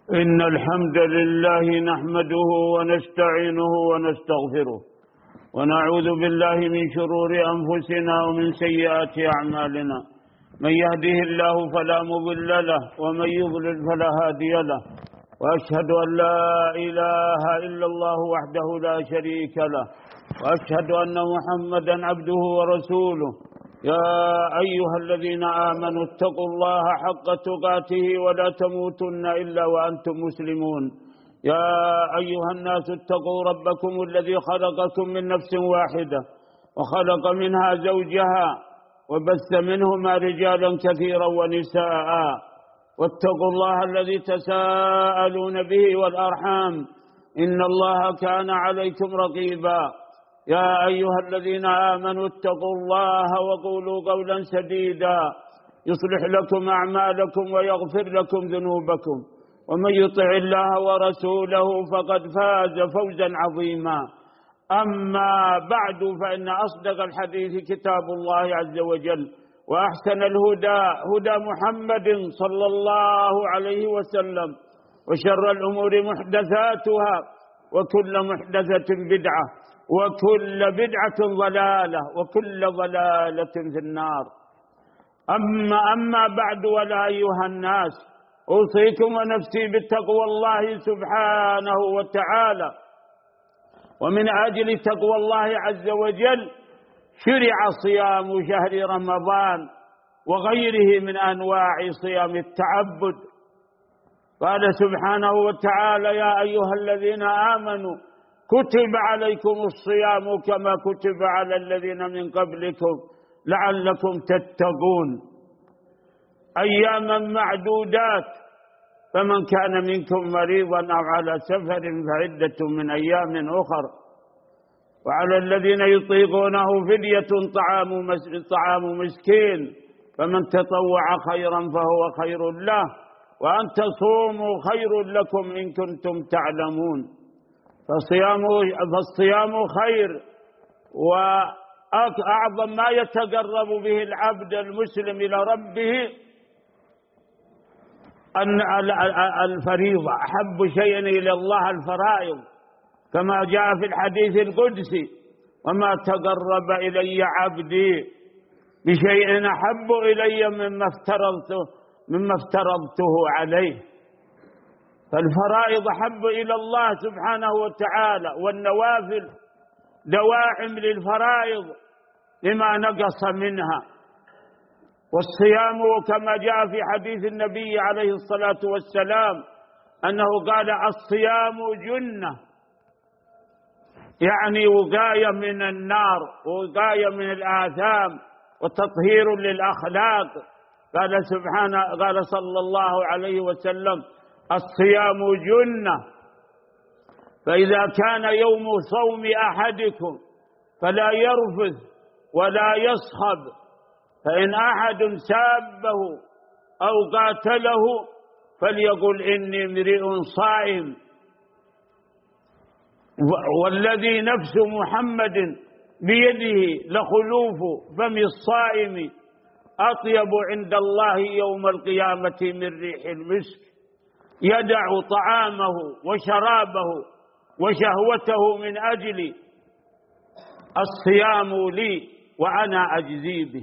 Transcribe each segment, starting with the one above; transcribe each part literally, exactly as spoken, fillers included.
إن الحمد لله نحمده ونستعينه ونستغفره ونعوذ بالله من شرور أنفسنا ومن سيئات أعمالنا. من يهده الله فلا مضل له ومن يضلل فلا هادي له، وأشهد أن لا إله إلا الله وحده لا شريك له، وأشهد أن محمدا عبده ورسوله. يا أيها الذين آمنوا اتقوا الله حق تقاته ولا تموتن إلا وأنتم مسلمون. يا أيها الناس اتقوا ربكم الذي خلقكم من نفس واحدة وخلق منها زوجها وبث منهما رجالا كثيرا ونساء، واتقوا الله الذي تساءلون به والأرحام إن الله كان عليكم رقيبا. يا أيها الذين آمنوا اتقوا الله وقولوا قولا سديدا يصلح لكم أعمالكم ويغفر لكم ذنوبكم، ومن يطع الله ورسوله فقد فاز فوزا عظيما. أما بعد، فإن أصدق الحديث كتاب الله عز وجل، وأحسن الهدى هدى محمد صلى الله عليه وسلم، وشر الأمور محدثاتها، وكل محدثة بدعة، وكل بدعة ضلالة، وكل ضلالة في النار. أما أما بعد، ولا أيها الناس، أوصيكم ونفسي بتقوى الله سبحانه وتعالى. ومن أجل تقوى الله عز وجل شرع صيام شهر رمضان وغيره من أنواع صيام التعبد. قال سبحانه وتعالى: يا أيها الذين آمنوا كتب عليكم الصيام كما كتب على الذين من قبلكم لعلكم تتقون، أياما معدودات، فمن كان منكم مريضا أو على سفر فعدة من أيام أخر، وعلى الذين يطيقونه فدية طعام طعام مسكين، فمن تطوع خيرا فهو خير له، وأن تصوموا خير لكم إن كنتم تعلمون. فالصيام فالصيام خير، وأعظم ما يتقرب به العبد المسلم إلى ربه أن الفريضة. أحب شيء إلى الله الفرائض، كما جاء في الحديث القدسي: وما تقرب إلي عبدي بشيء أحب إلي مما افترضته مما افترضته عليه. فالفرائض أحب إلى الله سبحانه وتعالى، والنوافل دواعم للفرائض لما نقص منها. والصيام كما جاء في حديث النبي عليه الصلاة والسلام أنه قال: الصيام جنة، يعني وقاية من النار، وقاية من الآثام، وتطهير للأخلاق. قال سبحانه قال صلى الله عليه وسلم: الصيام جنة، فإذا كان يوم صوم أحدكم فلا يرفث ولا يصخب، فإن أحد سابه أو قاتله فليقل إني امرئ صائم. والذي نفس محمد بيده لخلوف فم الصائم أطيب عند الله يوم القيامة من ريح المسك، يدع طعامه وشرابه وشهوته من أجل الصيام لي وأنا أجزي به.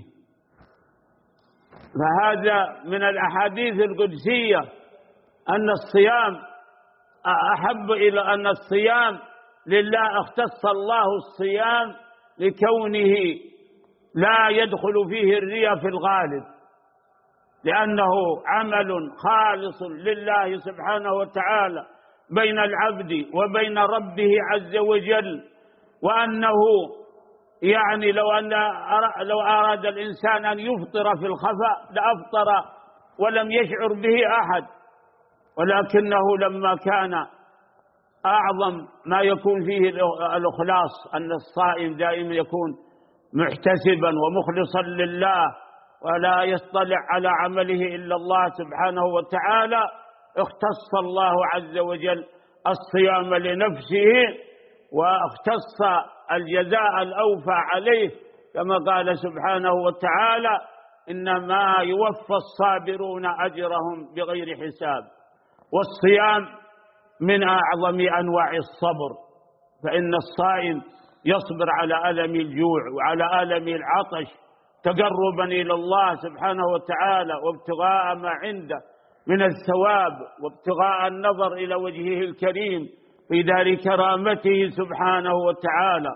فهذا من الأحاديث القدسية أن الصيام أحب إلى أن الصيام لله، اختص الله الصيام لكونه لا يدخل فيه الرياء في الغالب، لأنه عمل خالص لله سبحانه وتعالى بين العبد وبين ربه عز وجل. وأنه يعني لو أن لو أراد الإنسان أن يفطر في الخفاء لأفطر ولم يشعر به أحد، ولكنه لما كان أعظم ما يكون فيه الإخلاص، أن الصائم دائما يكون محتسبا ومخلصا لله ولا يطلع على عمله إلا الله سبحانه وتعالى، اختص الله عز وجل الصيام لنفسه، واختص الجزاء الأوفى عليه، كما قال سبحانه وتعالى: إنما يوفى الصابرون أجرهم بغير حساب. والصيام من أعظم أنواع الصبر، فإن الصائم يصبر على ألم الجوع وعلى ألم العطش تقربا إلى الله سبحانه وتعالى وابتغاء ما عنده من الثواب وابتغاء النظر إلى وجهه الكريم في دار كرامته سبحانه وتعالى.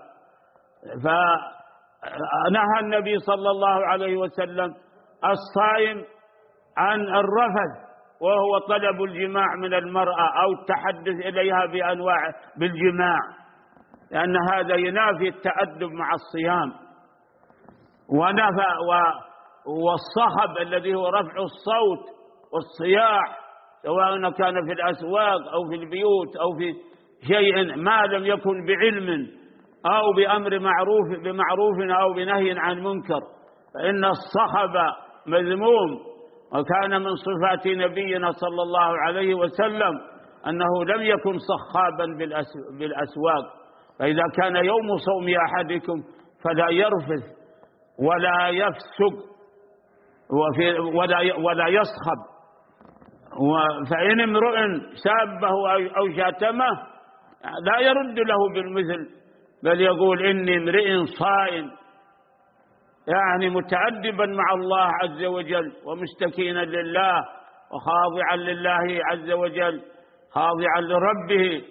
فنهى النبي صلى الله عليه وسلم الصائم عن الرفث، وهو طلب الجماع من المرأة أو التحدث إليها بأنواع بالجماع، لأن هذا ينافي التأدب مع الصيام. ونفى والصخب الذي هو رفع الصوت والصياح، سواء كان في الأسواق أو في البيوت أو في شيء ما لم يكن بعلم أو بأمر معروف بمعروف أو بنهي عن منكر، فإن الصخب مذموم. وكان من صفات نبينا صلى الله عليه وسلم أنه لم يكن صخابا بالأسواق، فإذا كان يوم صوم أحدكم فلا يرفث ولا يفسق ولا ولا يصخب. فإن امرؤ سابه أو شاتمه لا يرد له بالمثل، بل يقول إني امرئ صائم، يعني متأدبا مع الله عز وجل ومستكينا لله وخاضعا لله عز وجل، خاضعا لربه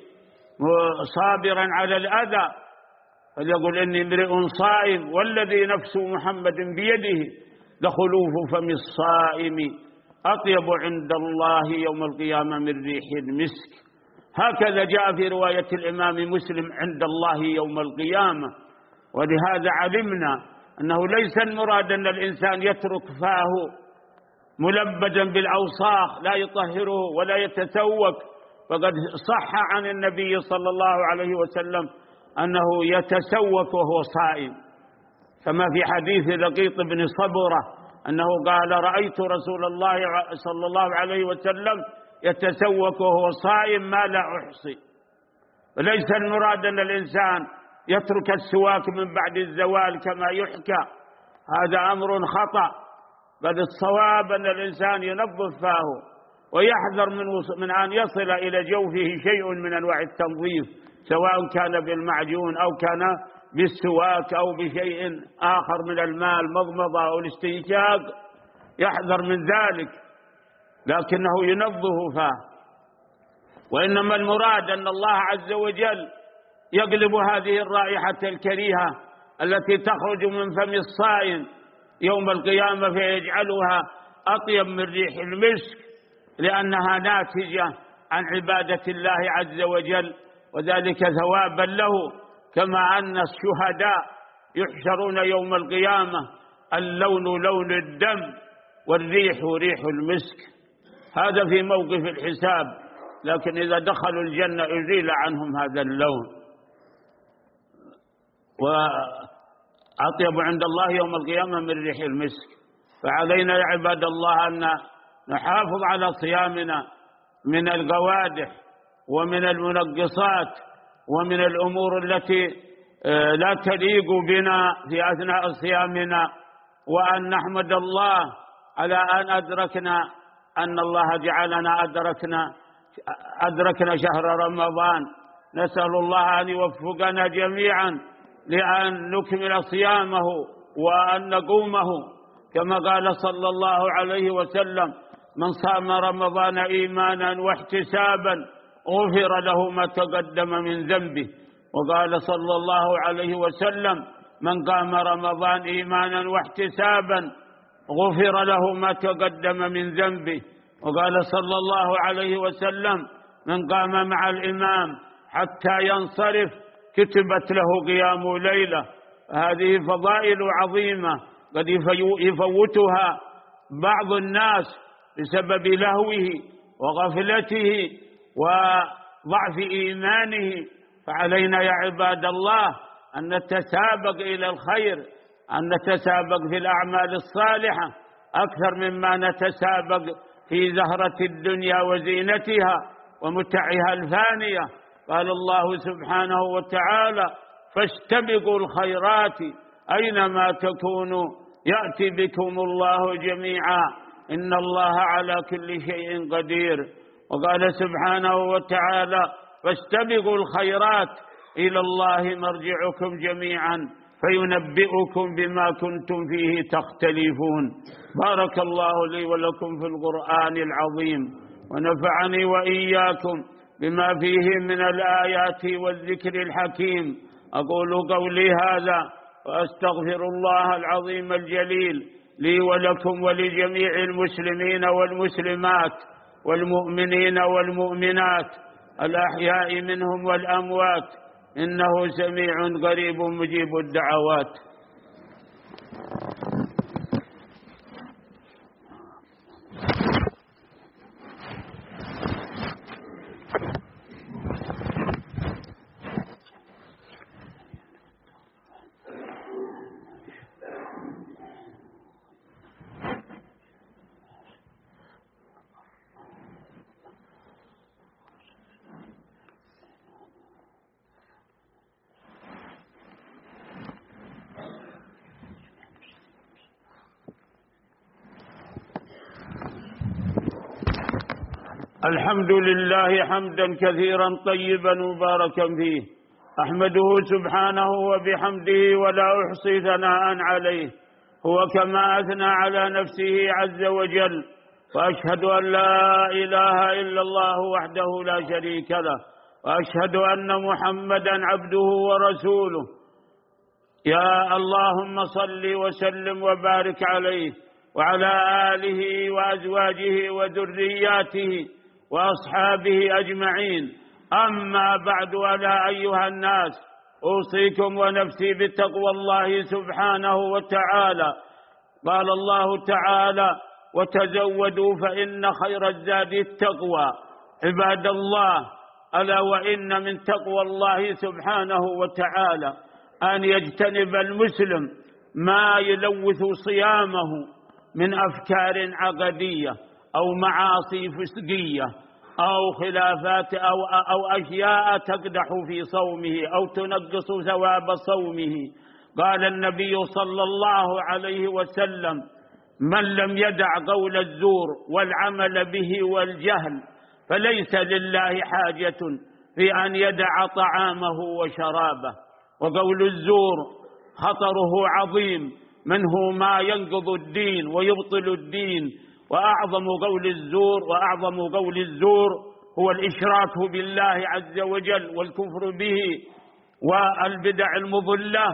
صابرا على الأذى، فليقول إني امرئ صائم والذي نفس محمد بيده لخلوف فم الصائم أطيب عند الله يوم القيامة من ريح المسك. هكذا جاء في رواية الإمام مسلم عند الله يوم القيامة. ولهذا علمنا أنه ليس المراد أن الإنسان يترك فاه ملبدا بالأوساخ لا يطهره ولا يتسوك، فقد صح عن النبي صلى الله عليه وسلم أنه يتسوك وهو صائم، كما في حديث لقيط بن صبرة أنه قال رأيت رسول الله صلى الله عليه وسلم يتسوك وهو صائم ما لا أحصي. وليس المراد أن الإنسان يترك السواك من بعد الزوال كما يحكى، هذا أمر خطأ، بل الصواب أن الإنسان ينظف فاه ويحذر من من أن يصل إلى جوفه شيء من أنواع التنظيف، سواء كان بالمعجون أو كان بالسواك أو بشيء آخر من الماء المضمضة أو الاستنشاق، يحذر من ذلك، لكنه ينظف فاه. وإنما المراد أن الله عز وجل يقلب هذه الرائحة الكريهة التي تخرج من فم الصائم يوم القيامة فيجعلها أطيب من ريح المسك، لأنها ناتجة عن عبادة الله عز وجل، وذلك ثوابا له، كما أن الشهداء يحشرون يوم القيامة اللون لون الدم والريح ريح المسك. هذا في موقف الحساب، لكن إذا دخلوا الجنة أزيل عنهم هذا اللون. وأطيب عند الله يوم القيامة من ريح المسك. فعلينا يا عباد الله أن نحافظ على صيامنا من القوادح ومن المنقصات ومن الأمور التي لا تليق بنا في أثناء صيامنا، وأن نحمد الله على أن أدركنا أن الله جعلنا أدركنا أدركنا شهر رمضان. نسأل الله أن يوفقنا جميعا لأن نكمل صيامه وأن نقومه، كما قال صلى الله عليه وسلم من صام رمضان إيمانا واحتسابا غفر له ما تقدم من ذنبه. وقال صلى الله عليه وسلم من قام رمضان إيمانا واحتسابا غفر له ما تقدم من ذنبه. وقال صلى الله عليه وسلم من قام مع الإمام حتى ينصرف كتبت له قيام ليلة. هذه فضائل عظيمة قد يفوتها بعض الناس بسبب لهوه وغفلته وضعف إيمانه. فعلينا يا عباد الله أن نتسابق إلى الخير، أن نتسابق في الأعمال الصالحة أكثر مما نتسابق في زهرة الدنيا وزينتها ومتعها الفانية. قال الله سبحانه وتعالى فاستبقوا الخيرات أينما تكونوا يأتي بكم الله جميعا إن الله على كل شيء قدير. وقال سبحانه وتعالى فاستبقوا الخيرات إلى الله مرجعكم جميعا فينبئكم بما كنتم فيه تختلفون. بارك الله لي ولكم في القرآن العظيم، ونفعني وإياكم بما فيه من الآيات والذكر الحكيم. أقول قولي هذا وأستغفر الله العظيم الجليل لي ولكم ولجميع المسلمين والمسلمات والمؤمنين والمؤمنات الأحياء منهم والأموات، إنه سميع قريب مجيب الدعوات. الحمد لله حمدا كثيرا طيبا مباركا فيه، أحمده سبحانه وبحمده ولا أحصي ثناء عليه، هو كما أثنى على نفسه عز وجل. وأشهد أن لا إله إلا الله وحده لا شريك له، وأشهد أن محمدا عبده ورسوله. يا اللهم صل وسلم وبارك عليه وعلى آله وأزواجه وذرياته وأصحابه أجمعين. أما بعد، ألا أيها الناس، أوصيكم ونفسي بتقوى الله سبحانه وتعالى. قال الله تعالى وتزودوا فإن خير الزاد التقوى. عباد الله، ألا وإن من تقوى الله سبحانه وتعالى أن يجتنب المسلم ما يلوث صيامه من أفكار عقدية أو معاصي فسقية أو خلافات أو, أو أشياء تقدح في صومه أو تنقص ثواب صومه. قال النبي صلى الله عليه وسلم من لم يدع قول الزور والعمل به والجهل فليس لله حاجة في أن يدع طعامه وشرابه. وقول الزور خطره عظيم، منه ما ينقض الدين ويبطل الدين. وأعظم قول الزور وأعظم قول الزور هو الإشراك بالله عز وجل والكفر به والبدع المضلة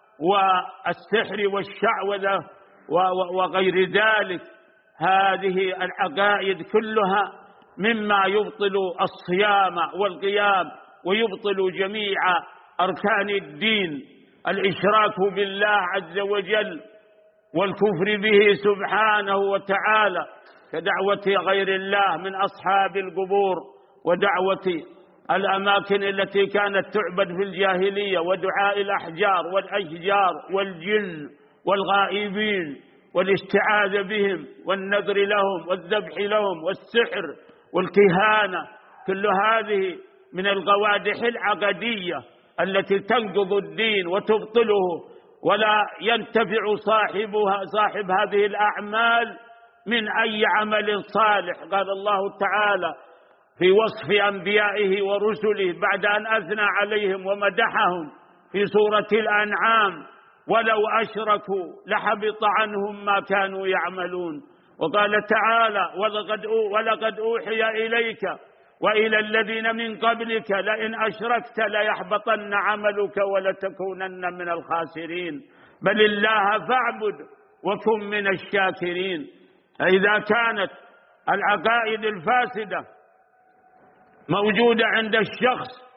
والسحر والشعوذة وغير ذلك. هذه العقائد كلها مما يبطل الصيام والقيام ويبطل جميع أركان الدين. الإشراك بالله عز وجل والكفر به سبحانه وتعالى كدعوة غير الله من أصحاب القبور ودعوة الأماكن التي كانت تعبد في الجاهلية ودعاء الأحجار والأشجار والجن والغائبين والاستعاذة بهم والنذر لهم والذبح لهم والسحر والكهانة. كل هذه من القوادح العقدية التي تنقض الدين وتبطله، ولا ينتفع صاحبها صاحب هذه الأعمال من أي عمل صالح. قال الله تعالى في وصف أنبيائه ورسله بعد أن أثنى عليهم ومدحهم في سورة الأنعام ولو أشركوا لحبط عنهم ما كانوا يعملون. وقال تعالى ولقد ولقد أوحي إليك وإلى الذين من قبلك لئن أشركت ليحبطن عملك ولتكونن من الخاسرين. بل الله فاعبد وكن من الشاكرين. إذا كانت العقائد الفاسدة موجودة عند الشخص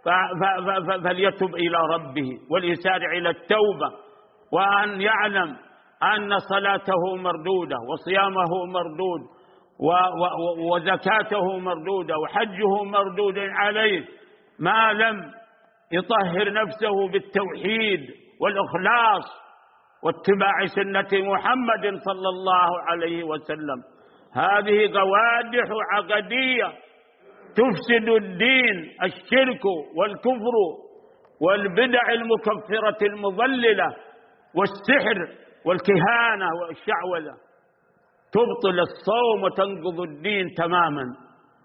فليتب إلى ربه وليسارع إلى التوبة، وأن يعلم أن صلاته مردودة وصيامه مردود وزكاته مردودة وحجه مردود عليه ما لم يطهر نفسه بالتوحيد والإخلاص واتباع سنة محمد صلى الله عليه وسلم. هذه قوادح عقدية تفسد الدين، الشرك والكفر والبدع المكفرة المضللة والسحر والكهانة والشعوذة، تبطل الصوم وتنقض الدين تماما.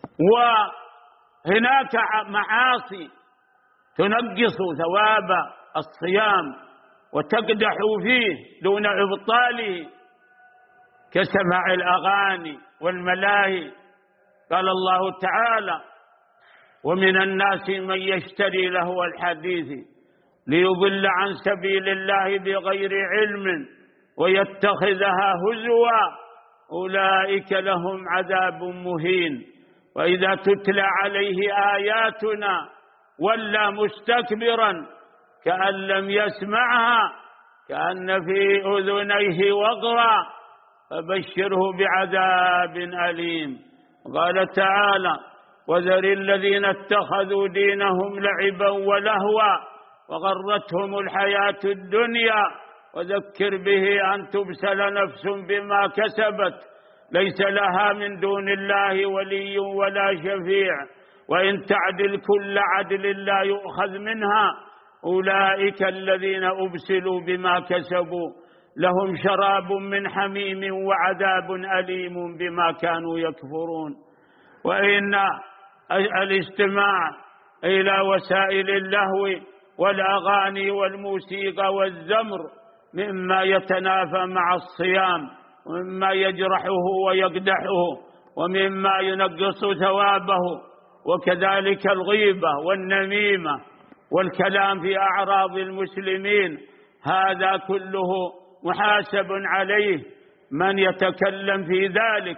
وهناك معاصي تنقص ثواب الصيام وتقدح فيه دون إبطاله كسماع الأغاني والملاهي. قال الله تعالى: ومن الناس من يشتري لهو الحديث ليضل عن سبيل الله بغير علم ويتخذها هزوا أولئك لهم عذاب مهين. وإذا تتلى عليه آياتنا ولى مستكبرا كأن لم يسمعها كأن في أذنيه وقرا فبشره بعذاب أليم. قال تعالى: وذر الذين اتخذوا دينهم لعبا ولهوا وغرتهم الحياة الدنيا وذكر به أن تبسل نفس بما كسبت ليس لها من دون الله ولي ولا شفيع وإن تعدل كل عدل لا يؤخذ منها أولئك الذين أبسلوا بما كسبوا لهم شراب من حميم وعذاب أليم بما كانوا يكفرون. وإن الاستماع إلى وسائل اللهو والأغاني والموسيقى والزمر مما يتنافى مع الصيام ومما يجرحه ويقدحه ومما ينقص ثوابه، وكذلك الغيبة والنميمة والكلام في أعراض المسلمين، هذا كله محاسب عليه من يتكلم في ذلك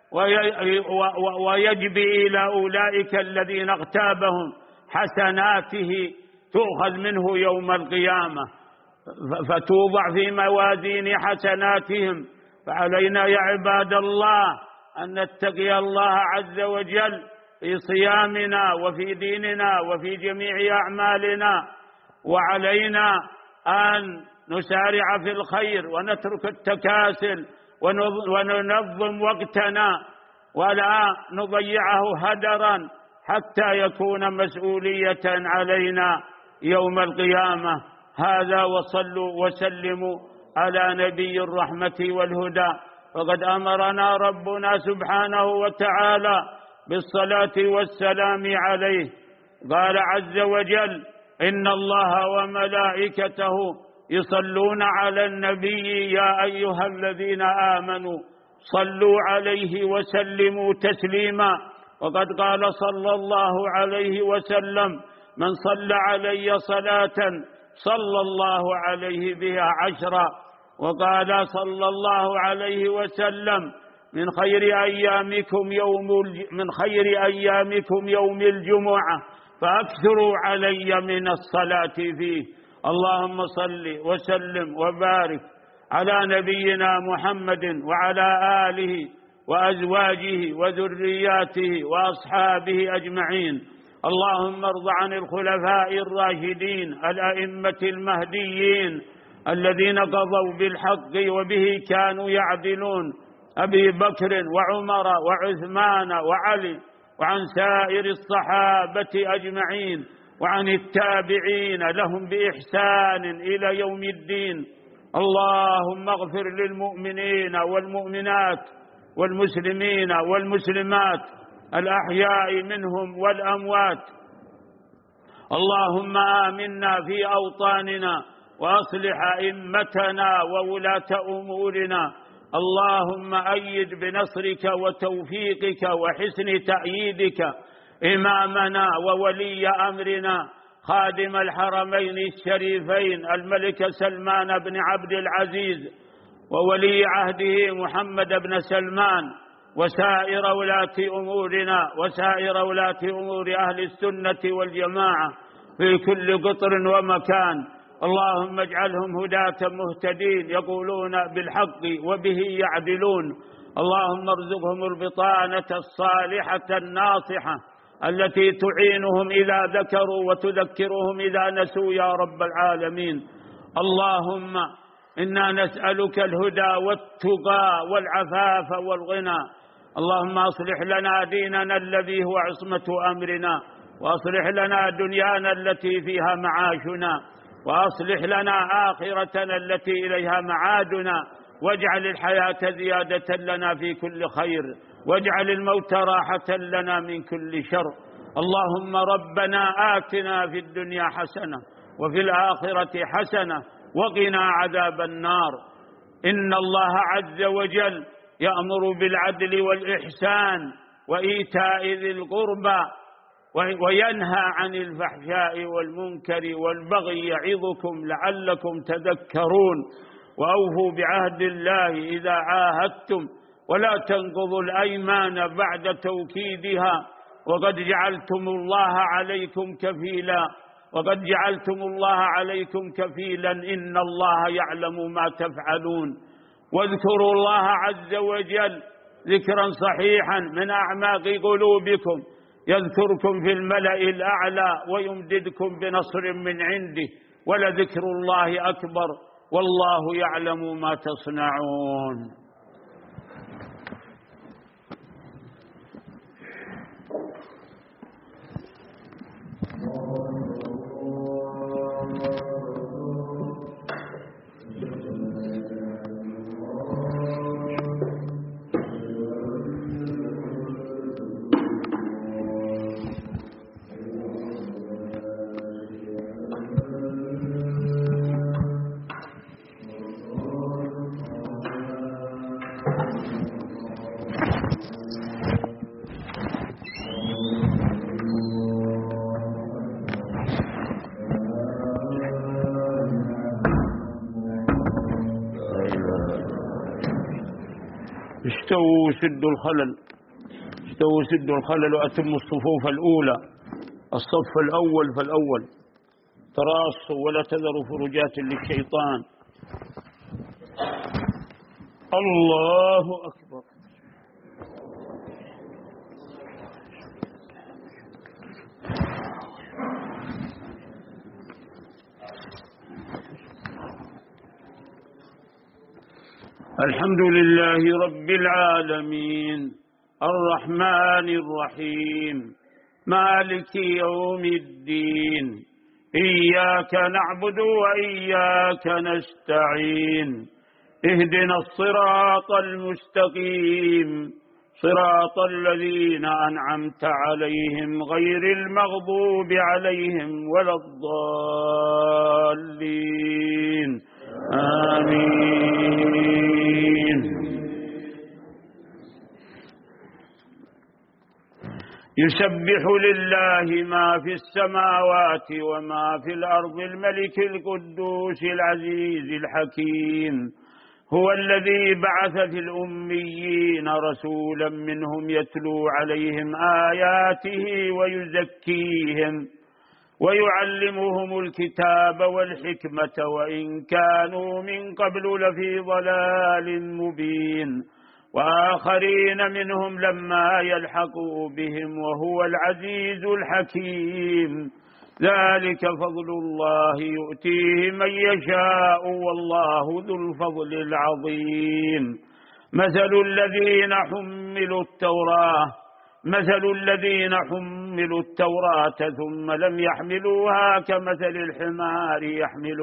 ويجبي إلى أولئك الذين اغتابهم حسناته تؤخذ منه يوم القيامة فتوضع في موازين حسناتهم. فعلينا يا عباد الله أن نتقي الله عز وجل في صيامنا وفي ديننا وفي جميع أعمالنا، وعلينا أن نسارع في الخير ونترك التكاسل وننظم وقتنا ولا نضيعه هدرا حتى يكون مسؤولية علينا يوم القيامة. هذا وصلوا وسلموا على نبي الرحمة والهدى، وقد أمرنا ربنا سبحانه وتعالى بالصلاة والسلام عليه. قال عز وجل: إن الله وملائكته يصلون على النبي يا أيها الذين آمنوا صلوا عليه وسلموا تسليما. وقد قال صلى الله عليه وسلم: من صلى علي صلاة صلى الله عليه بها عشرا. وقال صلى الله عليه وسلم: من خير أيامكم يوم من خير أيامكم يوم الجمعة فأكثروا علي من الصلاة فيه. اللهم صل وسلم وبارك على نبينا محمد وعلى آله وأزواجه وذرياته وأصحابه أجمعين. اللهم ارض عن الخلفاء الراشدين الأئمة المهديين الذين قضوا بالحق وبه كانوا يعدلون، أبي بكر وعمر وعثمان وعلي، وعن سائر الصحابة أجمعين، وعن التابعين لهم بإحسان إلى يوم الدين. اللهم اغفر للمؤمنين والمؤمنات والمسلمين والمسلمات الأحياء منهم والأموات. اللهم آمنا في أوطاننا وأصلح أئمتنا وولاة أمورنا. اللهم أيد بنصرك وتوفيقك وحسن تأييدك إمامنا وولي أمرنا خادم الحرمين الشريفين الملك سلمان بن عبد العزيز وولي عهده محمد بن سلمان وسائر ولاة أمورنا وسائر ولاة أمور أهل السنة والجماعة في كل قطر ومكان. اللهم اجعلهم هداة مهتدين يقولون بالحق وبه يعدلون. اللهم ارزقهم البطانة الصالحة الناصحة التي تعينهم إذا ذكروا وتذكرهم إذا نسوا يا رب العالمين. اللهم إنا نسألك الهدى والتقى والعفاف والغنى. اللهم أصلح لنا ديننا الذي هو عصمة أمرنا، وأصلح لنا دنيانا التي فيها معاشنا، وأصلح لنا آخرتنا التي إليها معادنا، واجعل الحياة زيادة لنا في كل خير. واجعل الموت راحة لنا من كل شر. اللهم ربنا آتنا في الدنيا حسنة وفي الآخرة حسنة وقنا عذاب النار. إن الله عز وجل يأمر بالعدل والإحسان وإيتاء ذي القربى وينهى عن الفحشاء والمنكر والبغي يعظكم لعلكم تذكرون. وأوفوا بعهد الله إذا عاهدتم ولا تنقضوا الأيمان بعد توكيدها وقد جعلتم الله عليكم كفيلا وقد جعلتم الله عليكم كفيلا إن الله يعلم ما تفعلون. واذكروا الله عز وجل ذكرا صحيحا من أعماق قلوبكم يذكركم في الملأ الأعلى ويمددكم بنصر من عنده ولذكر الله أكبر والله يعلم ما تصنعون. استووا سدوا الخلل استووا سدوا الخلل وأتموا الصفوف الأولى. الصف الأول فالأول تراصوا ولا تذروا فرجات للشيطان. الله أكبر. الحمد لله رب العالمين الرحمن الرحيم مالك يوم الدين إياك نعبد وإياك نستعين اهدنا الصراط المستقيم صراط الذين أنعمت عليهم غير المغضوب عليهم ولا الضالين آمين. يسبح لله ما في السماوات وما في الأرض الملك القدوس العزيز الحكيم. هو الذي بعث في الأميين رسولا منهم يتلو عليهم آياته ويزكيهم ويعلمهم الكتاب والحكمة وإن كانوا من قبل لفي ضلال مبين وآخرين منهم لما يلحقوا بهم وهو العزيز الحكيم. ذلك فضل الله يؤتيه من يشاء والله ذو الفضل العظيم. مثل الذين حملوا التوراة مثل الذين حملوا التوراة ثم لم يحملوها كمثل الحمار يحمل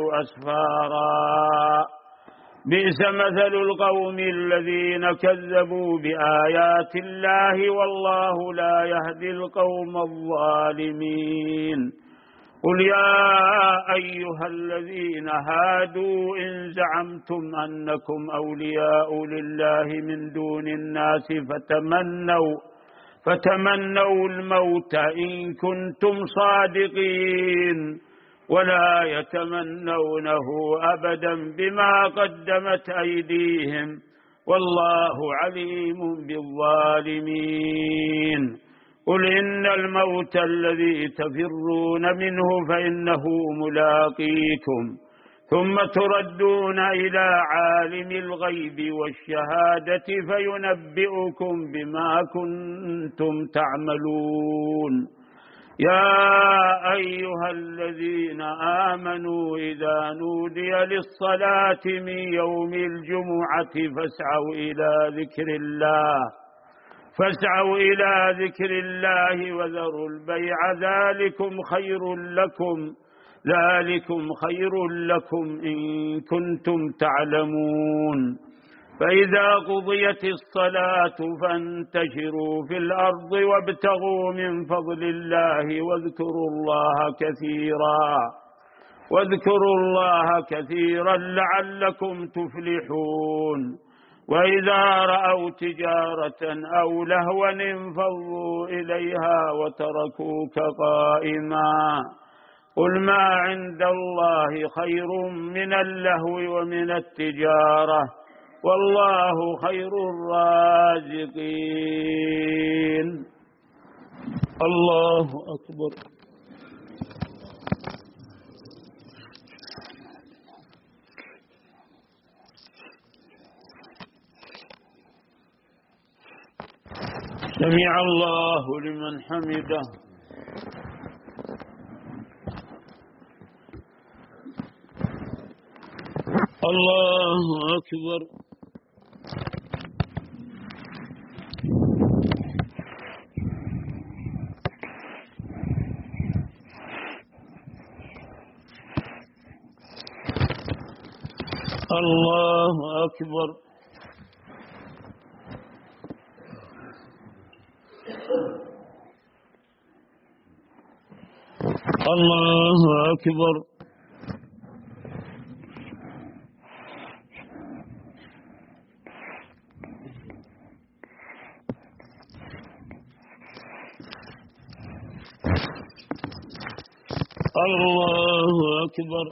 أسفارا بئس مثل القوم الذين كذبوا بآيات الله والله لا يهدي القوم الظالمين. قل يا أيها الذين هادوا إن زعمتم أنكم أولياء لله من دون الناس فتمنوا فتمنوا الموت إن كنتم صادقين ولا يتمنونه أبدا بما قدمت أيديهم والله عليم بالظالمين. قل إن الموت الذي تفرون منه فإنه ملاقيكم ثم تردون إلى عالم الغيب والشهادة فينبئكم بما كنتم تعملون. يا أيها الذين آمنوا إذا نودي للصلاة من يوم الجمعة فاسعوا إلى ذكر الله فاسعوا إلى ذكر الله وذروا البيع ذلكم خير لكم ذلكم خير لكم إن كنتم تعلمون. فإذا قضيت الصلاة فانتشروا في الأرض وابتغوا من فضل الله واذكروا الله كثيرا واذكروا الله كثيرا لعلكم تفلحون. وإذا رأوا تجارة أو لهوا انفضوا إليها وتركوك قائما قل ما عند الله خير من اللهو ومن التجارة والله خير الرازقين. الله أكبر. سمع الله لمن حمده. الله أكبر. الله أكبر. الله أكبر. الله أكبر.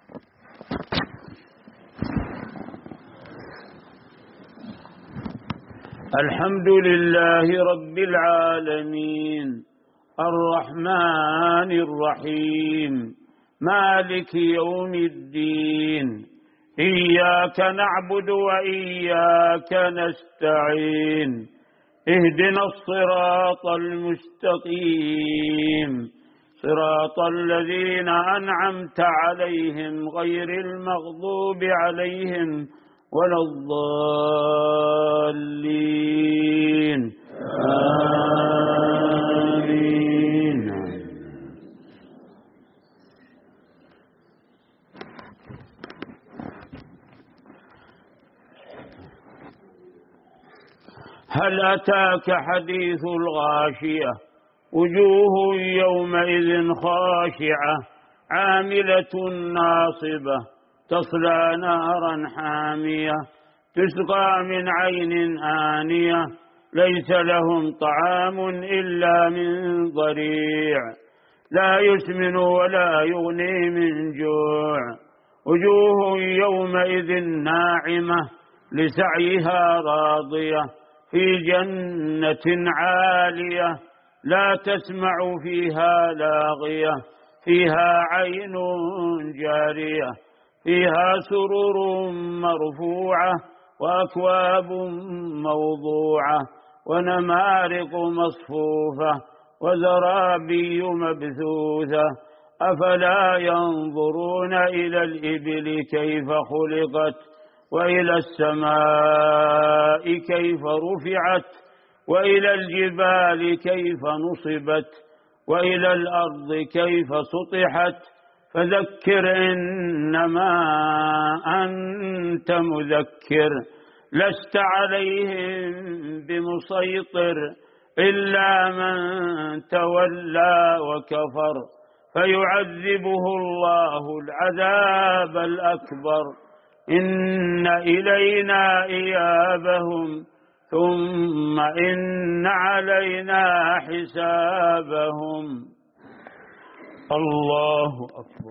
الحمد لله رب العالمين الرحمن الرحيم مالك يوم الدين إياك نعبد وإياك نستعين اهدنا الصراط المستقيم صراط الذين أنعمت عليهم غير المغضوب عليهم ولا الضالين آمين. هل أتاك حديث الغاشية وجوه يومئذ خاشعة عاملة ناصبة تصلى نارا حامية تسقى من عين آنية ليس لهم طعام إلا من ضريع لا يسمن ولا يغني من جوع وجوه يومئذ ناعمة لسعيها راضية في جنة عالية لا تسمع فيها لاغية فيها عين جارية فيها سرر مرفوعة وأكواب موضوعة ونمارق مصفوفة وزرابي مبثوثة أفلا ينظرون إلى الإبل كيف خلقت وإلى السماء كيف رفعت وإلى الجبال كيف نصبت وإلى الأرض كيف سطحت فذكر إنما أنت مذكر لست عليهم بمسيطر إلا من تولى وكفر فيعذبه الله العذاب الأكبر إن إلينا إيابهم ثم إن علينا حسابهم. الله أكبر.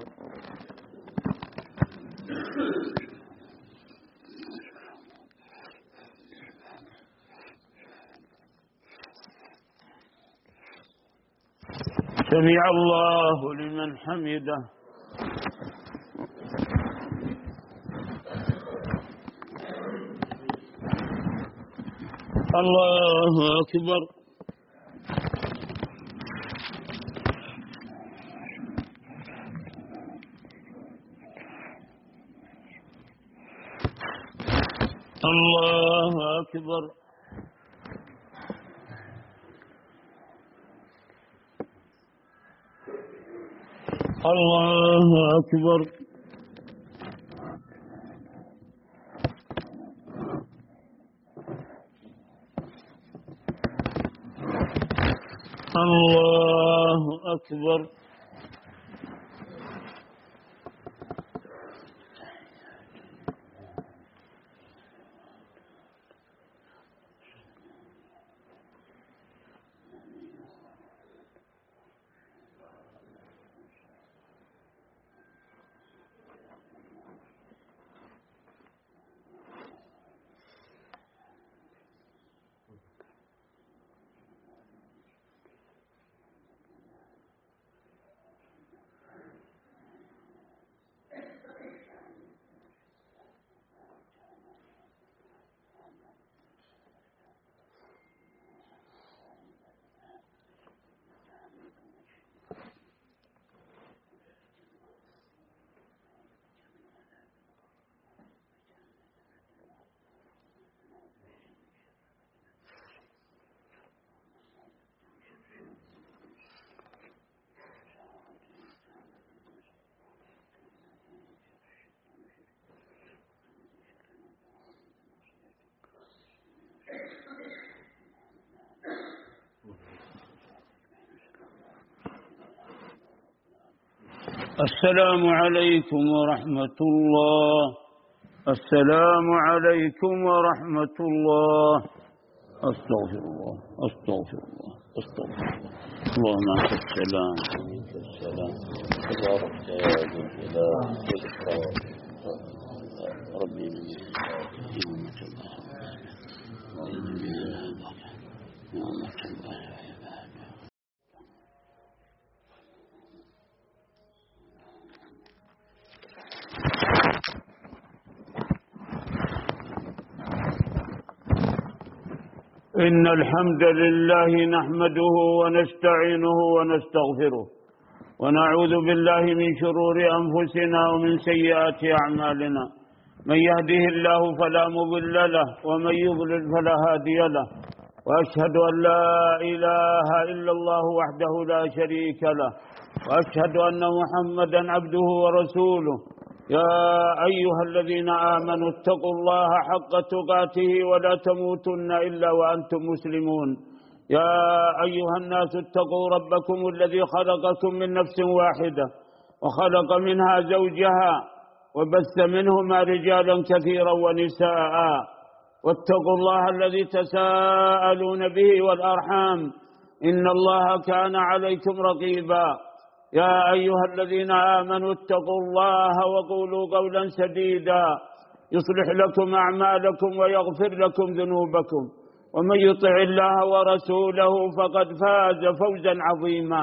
سمع الله لمن حمده. الله أكبر. الله أكبر. الله أكبر. أكبر. السلام عليكم ورحمة الله. السلام عليكم ورحمة الله. أستغفر الله أستغفر الله أستغفر الله. اللهم أنت السلام ومنك السلام تبارك يا ذو الجلال والإكرام. ربي من نعمة الله نعمة الله. إن الحمد لله نحمده ونستعينه ونستغفره ونعوذ بالله من شرور أنفسنا ومن سيئات أعمالنا. من يهده الله فلا مضل له ومن يضلل فلا هادي له، وأشهد أن لا إله إلا الله وحده لا شريك له، وأشهد أن محمدا عبده ورسوله. يا أيها الذين آمنوا اتقوا الله حق تقاته ولا تموتن إلا وأنتم مسلمون. يا أيها الناس اتقوا ربكم الذي خلقكم من نفس واحدة وخلق منها زوجها وبث منهما رجالا كثيرا ونساء، واتقوا الله الذي تساءلون به والأرحام إن الله كان عليكم رقيبا. يا أيها الذين آمنوا اتقوا الله وقولوا قولا سديدا يصلح لكم أعمالكم ويغفر لكم ذنوبكم، ومن يطع الله ورسوله فقد فاز فوزا عظيما.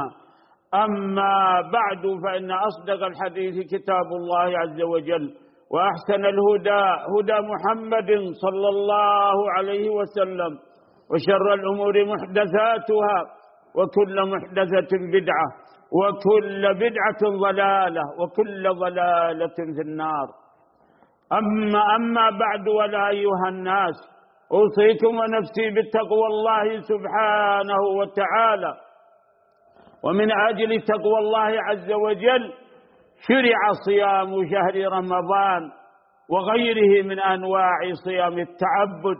أما بعد، فإن أصدق الحديث كتاب الله عز وجل، وأحسن الهدى هدى محمد صلى الله عليه وسلم، وشر الأمور محدثاتها، وكل محدثة بدعة، وكل بدعة ضلالة، وكل ضلالة في النار. أما أما بعد، ولا أيها الناس، أوصيكم ونفسي بتقوى الله سبحانه وتعالى. ومن أجل تقوى الله عز وجل شرع صيام شهر رمضان وغيره من أنواع صيام التعبد.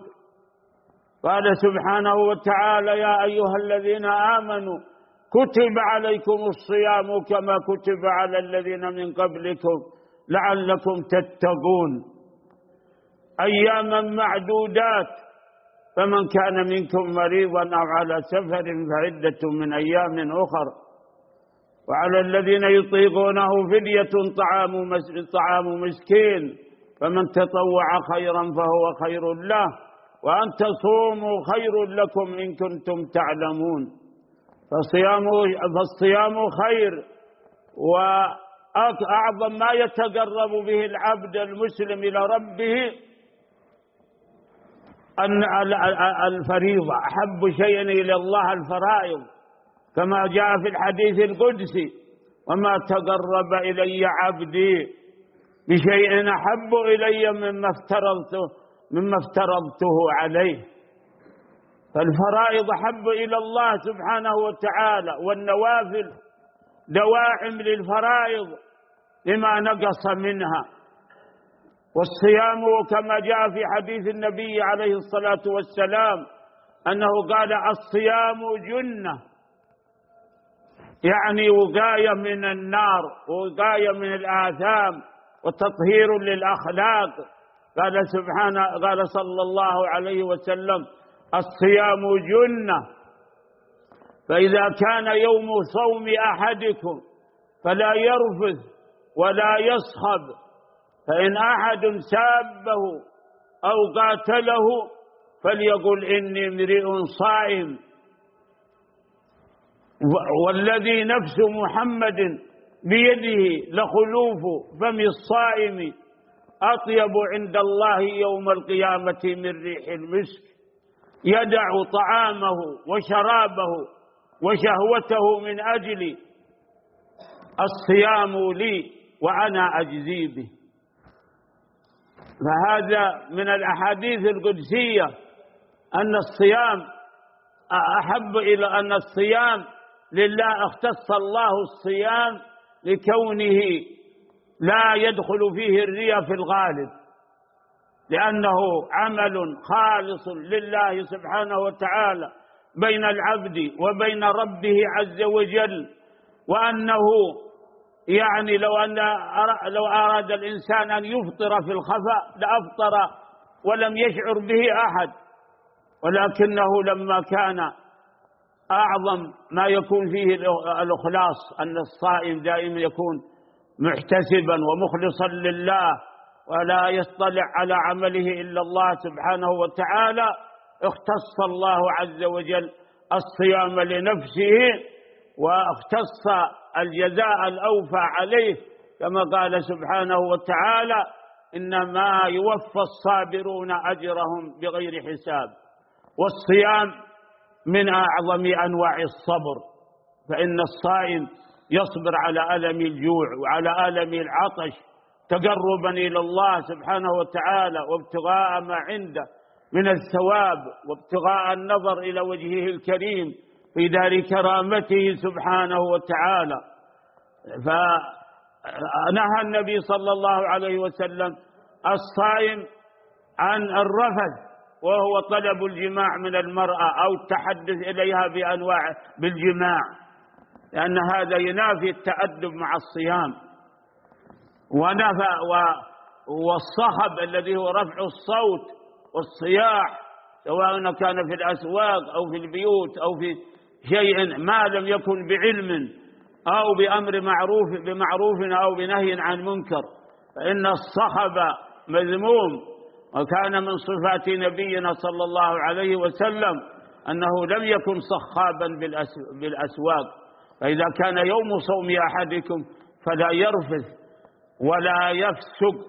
قال سبحانه وتعالى: يا أيها الذين آمنوا كتب عليكم الصيام كما كتب على الذين من قبلكم لعلكم تتقون. أياما معدودات، فمن كان منكم مريضا أو على سفر فعدة من أيام أخر، وعلى الذين يطيقونه فدية طعام طعام مسكين، فمن تطوع خيرا فهو خير له، وأن تصوموا خير لكم إن كنتم تعلمون. فالصيام فالصيام خير، وأعظم ما يتقرب به العبد المسلم إلى ربه أن الفريضة. أحب شيء إلى الله الفرائض، كما جاء في الحديث القدسي: وما تقرب إلي عبدي بشيء أحب إلي مما افترضته مما افترضته عليه. فالفرائض أحب إلى الله سبحانه وتعالى، والنوافل دواعم للفرائض لما نقص منها. والصيام كما جاء في حديث النبي عليه الصلاة والسلام أنه قال: الصيام جنة يعني وقاية من النار، وقاية من الآثام، وتطهير للأخلاق. قال سبحانه، قال صلى الله عليه وسلم: الصيام جنة، فإذا كان يوم صوم أحدكم فلا يرفث ولا يصخب، فإن أحد سابه أو قاتله فليقل إني امرئ صائم. والذي نفس محمد بيده لخلوف فم الصائم أطيب عند الله يوم القيامة من ريح المسك، يدع طعامه وشرابه وشهوته من أجل الصيام لي وأنا أجزي به. فهذا من الأحاديث القدسية أن الصيام أحب إلى أن الصيام لله، اختص الله الصيام لكونه لا يدخل فيه الرياء في الغالب، لأنه عمل خالص لله سبحانه وتعالى بين العبد وبين ربه عز وجل. وأنه يعني لو أن لو أراد الإنسان أن يفطر في الخفاء لأفطر ولم يشعر به أحد، ولكنه لما كان أعظم ما يكون فيه الإخلاص، أن الصائم دائما يكون محتسبا ومخلصا لله ولا يطلع على عمله إلا الله سبحانه وتعالى، اختص الله عز وجل الصيام لنفسه، واختص الجزاء الأوفى عليه، كما قال سبحانه وتعالى: إنما يوفى الصابرون أجرهم بغير حساب. والصيام من أعظم أنواع الصبر، فإن الصائم يصبر على ألم الجوع وعلى ألم العطش تقربا إلى الله سبحانه وتعالى، وابتغاء ما عنده من الثواب، وابتغاء النظر إلى وجهه الكريم في دار كرامته سبحانه وتعالى. فنهى النبي صلى الله عليه وسلم الصائم عن الرفث، وهو طلب الجماع من المرأة أو التحدث إليها بأنواع بالجماع، لأن هذا ينافي التأدب مع الصيام. ونفى والصخب الذي هو رفع الصوت والصياح، سواء كان في الأسواق أو في البيوت أو في شيء ما لم يكن بعلم أو بأمر معروف بمعروف أو بنهي عن منكر، فإن الصخب مذموم. وكان من صفات نبينا صلى الله عليه وسلم أنه لم يكن صخابا بالأسواق. فإذا كان يوم صوم أحدكم فلا يرفث ولا يفسق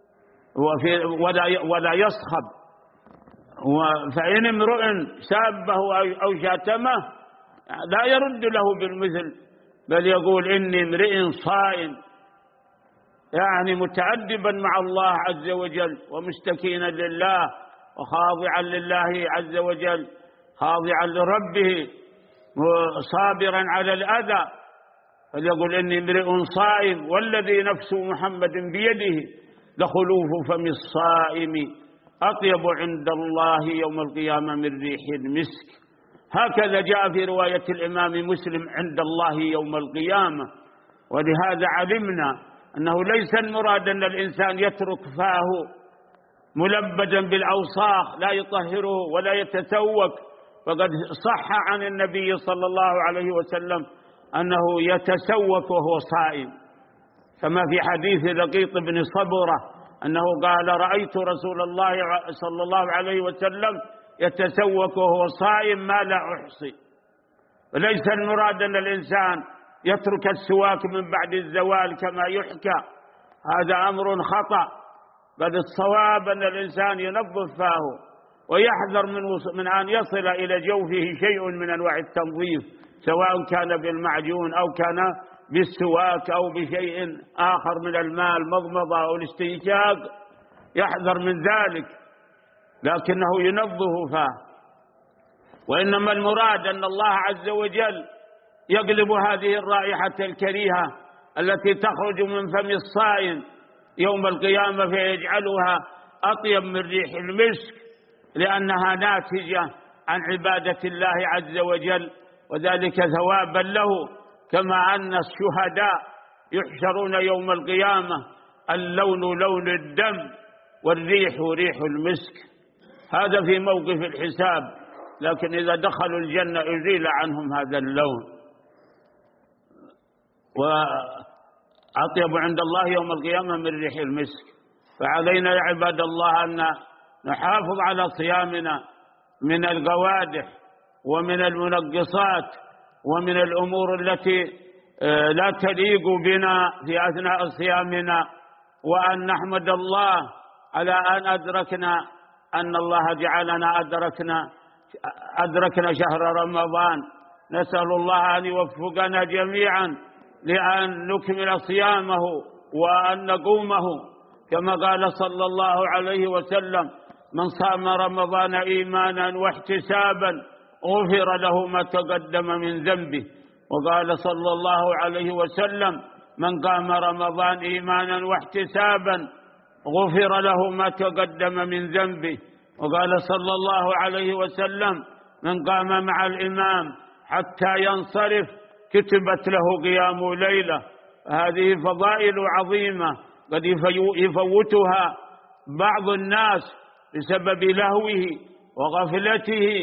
ولا ولا يصخب. فإن امرؤ سابه أو شاتمه لا يرد له بالمثل، بل يقول إني امرئ صائم، يعني متأدبا مع الله عز وجل ومستكينا لله وخاضعا لله عز وجل، خاضعا لربه صابرا على الأذى، فليقول إني امرئ صائم والذي نفس محمد بيده لخلوف فم الصائم أطيب عند الله يوم القيامة من ريح المسك. هكذا جاء في رواية الإمام مسلم عند الله يوم القيامة. ولهذا علمنا أنه ليس المراد أن الإنسان يترك فاه ملبدا بالأوساخ لا يطهره ولا يتسوق، فقد صح عن النبي صلى الله عليه وسلم أنه يتسوق وهو صائم، كما في حديث لقيط بن صبرة أنه قال: رأيت رسول الله صلى الله عليه وسلم يتسوق وهو صائم ما لا أحصي. وليس المراد أن الإنسان يترك السواك من بعد الزوال كما يحكى، هذا أمر خطأ، بل الصواب أن الإنسان ينظف فاه ويحذر من من أن يصل إلى جوفه شيء من أنواع التنظيف، سواء كان بالمعجون أو كان بالسواك أو بشيء آخر من الماء، المضمضة أو الاستنشاق، يحذر من ذلك، لكنه ينظف فاه. وإنما المراد أن الله عز وجل يقلب هذه الرائحة الكريهة التي تخرج من فم الصائم يوم القيامة فيجعلها أطيب من ريح المسك، لأنها ناتجة عن عبادة الله عز وجل، وذلك ثوابا له كما أن الشهداء يحشرون يوم القيامة اللون لون الدم والريح ريح المسك. هذا في موقف الحساب، لكن إذا دخلوا الجنة أزيل عنهم هذا اللون. وأطيب عند الله يوم القيامة من ريح المسك. فعلينا يا عباد الله أن نحافظ على صيامنا من القوادح ومن المنقصات ومن الأمور التي لا تليق بنا في أثناء صيامنا، وأن نحمد الله على أن أدركنا أن الله جعلنا أدركنا أدركنا شهر رمضان. نسأل الله أن يوفقنا جميعا لأن نكمل صيامه وأن نقومه، كما قال صلى الله عليه وسلم: من صام رمضان إيمانا واحتسابا غفر له ما تقدم من ذنبه. وقال صلى الله عليه وسلم: من قام رمضان إيمانا واحتسابا غفر له ما تقدم من ذنبه. وقال صلى الله عليه وسلم: من قام مع الإمام حتى ينصرف كتبت له قيام ليلة. هذه فضائل عظيمة قد يفوتها بعض الناس بسبب لهوه وغفلته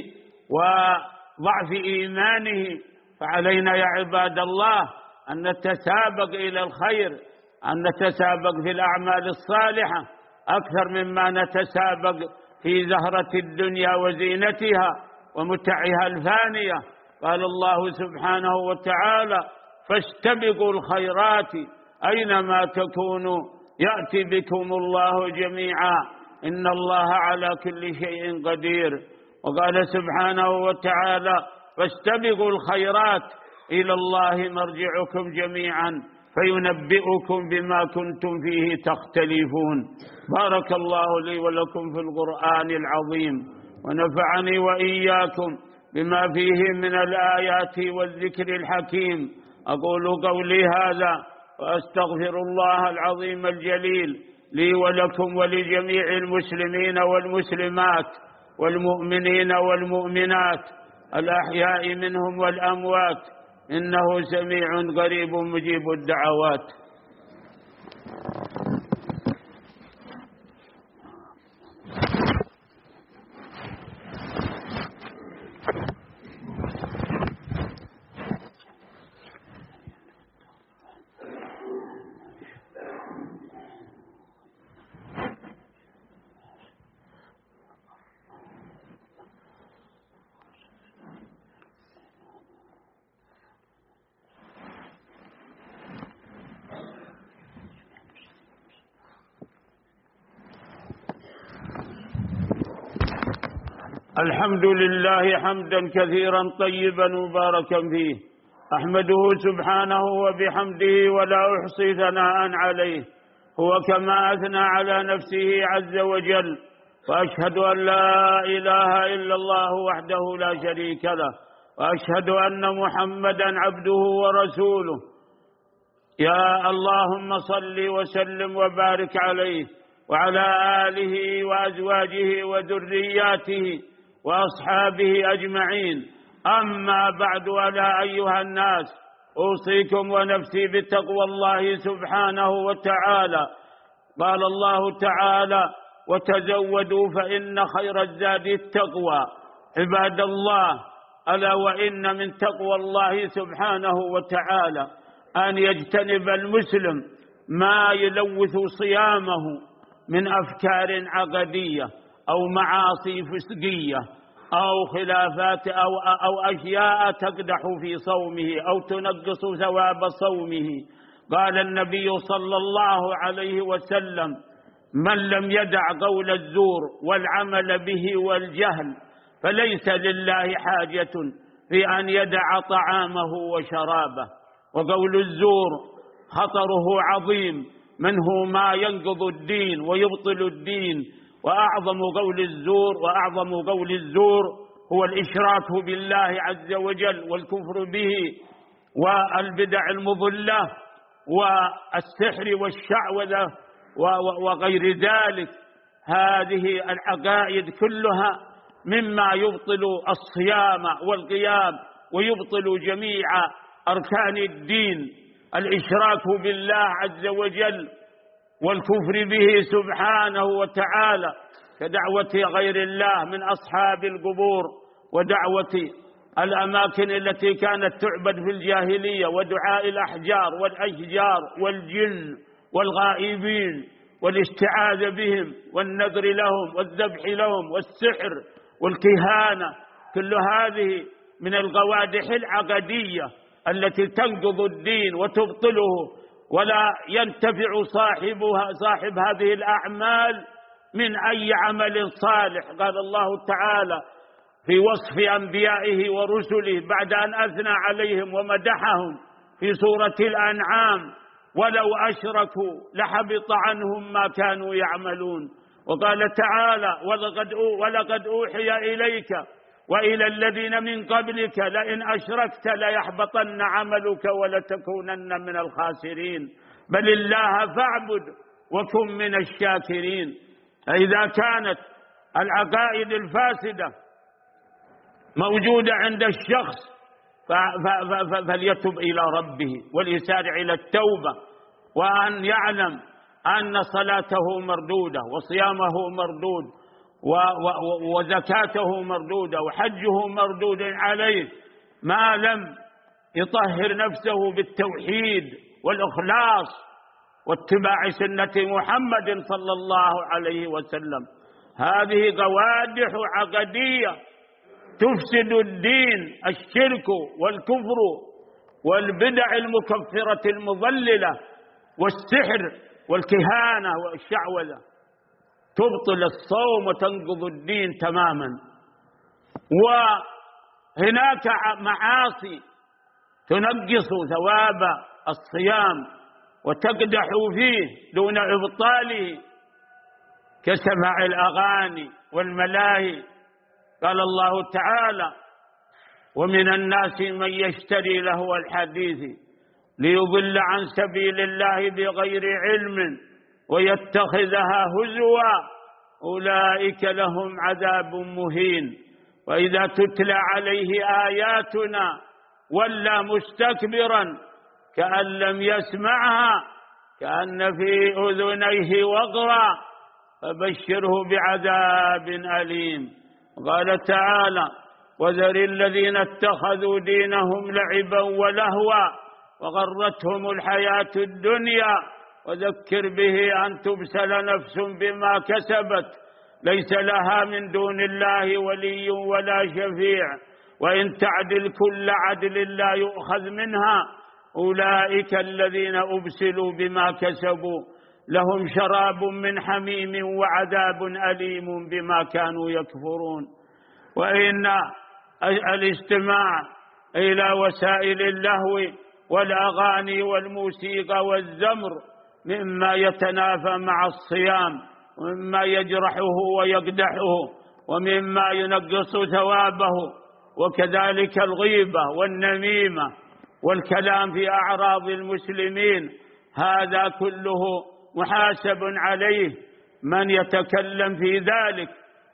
وضعف إيمانه. فعلينا يا عباد الله أن نتسابق إلى الخير، أن نتسابق في الأعمال الصالحة أكثر مما نتسابق في زهرة الدنيا وزينتها ومتعها الفانية. قال الله سبحانه وتعالى: فاستبقوا الخيرات أينما تكونوا يأتي بكم الله جميعا إن الله على كل شيء قدير. وقال سبحانه وتعالى: فاستبقوا الخيرات إلى الله مرجعكم جميعا فينبئكم بما كنتم فيه تختلفون. بارك الله لي ولكم في القرآن العظيم، ونفعني وإياكم بما فيه من الآيات والذكر الحكيم. أقول قولي هذا وأستغفر الله العظيم الجليل لي ولكم ولجميع المسلمين والمسلمات والمؤمنين والمؤمنات الأحياء منهم والأموات، إنه سميع قريب مجيب الدعوات. الحمد لله حمدا كثيرا طيبا مباركا فيه، أحمده سبحانه وبحمده ولا أحصي ثناء عليه، هو كما أثنى على نفسه عز وجل. وأشهد أن لا إله إلا الله وحده لا شريك له، وأشهد أن محمدا عبده ورسوله. يا اللهم صل وسلم وبارك عليه وعلى آله وأزواجه وذرياته وأصحابه أجمعين. أما بعد، ولا أيها الناس، أوصيكم ونفسي بتقوى الله سبحانه وتعالى. قال الله تعالى: وتزودوا فإن خير الزاد التقوى. عباد الله، ألا وإن من تقوى الله سبحانه وتعالى أن يجتنب المسلم ما يلوث صيامه من أفكار عقدية أو معاصي فسقية أو خلافات أو, أو أشياء تقدح في صومه أو تنقص ثواب صومه. قال النبي صلى الله عليه وسلم: من لم يدع قول الزور والعمل به والجهل فليس لله حاجة في أن يدع طعامه وشرابه. وقول الزور خطره عظيم، منه ما ينقض الدين ويبطل الدين. وأعظم قول الزور وأعظم قول الزور هو الإشراك بالله عز وجل والكفر به والبدع المضلة والسحر والشعوذة وغير ذلك. هذه العقائد كلها مما يبطل الصيام والقيام ويبطل جميع أركان الدين الإشراك بالله عز وجل والكفر به سبحانه وتعالى، كدعوة غير الله من أصحاب القبور ودعوة الأماكن التي كانت تعبد في الجاهلية ودعاء الأحجار والأشجار والجن والغائبين والاستعاذة بهم والنذر لهم والذبح لهم والسحر والكهانة. كل هذه من القوادح العقدية التي تنقض الدين وتبطله، ولا ينتفع صاحبها صاحب هذه الأعمال من أي عمل صالح. قال الله تعالى في وصف أنبيائه ورسله بعد أن أثنى عليهم ومدحهم في سورة الأنعام: ولو أشركوا لحبط عنهم ما كانوا يعملون. وقال تعالى: ولقد ولقد أوحي إليك وإلى الذين من قبلك لئن أشركت ليحبطن عملك ولتكونن من الخاسرين بل الله فاعبد وكن من الشاكرين. إذا كانت العقائد الفاسدة موجودة عند الشخص فليتب إلى ربه وليسارع إلى التوبة، وأن يعلم أن صلاته مردودة وصيامه مردود وزكاته مردودة وحجه مردود عليه ما لم يطهر نفسه بالتوحيد والإخلاص واتباع سنة محمد صلى الله عليه وسلم. هذه قوادح عقدية تفسد الدين: الشرك والكفر والبدع المكفرة المضللة والسحر والكهانة والشعوذة، تبطل الصوم وتنقض الدين تماما. وهناك معاصي تنقص ثواب الصيام وتقدح فيه دون إبطاله كسماع الأغاني والملاهي. قال الله تعالى: ومن الناس من يشتري لهو الحديث ليضل عن سبيل الله بغير علم ويتخذها هزوا أولئك لهم عذاب مهين. وإذا تتلى عليه آياتنا ولى مستكبرا كأن لم يسمعها كأن في أذنيه وقرا فبشره بعذاب أليم. قال تعالى: وذر الذين اتخذوا دينهم لعبا ولهوا وغرتهم الحياة الدنيا وذكر به أن تبسل نفس بما كسبت ليس لها من دون الله ولي ولا شفيع وإن تعدل كل عدل لا يؤخذ منها أولئك الذين أبسلوا بما كسبوا لهم شراب من حميم وعذاب أليم بما كانوا يكفرون. وإن الاستماع إلى وسائل اللهو والأغاني والموسيقى والزمر مما يتنافى مع الصيام ومما يجرحه ويقدحه ومما ينقص ثوابه، وكذلك الغيبة والنميمة والكلام في أعراض المسلمين، هذا كله محاسب عليه من يتكلم في ذلك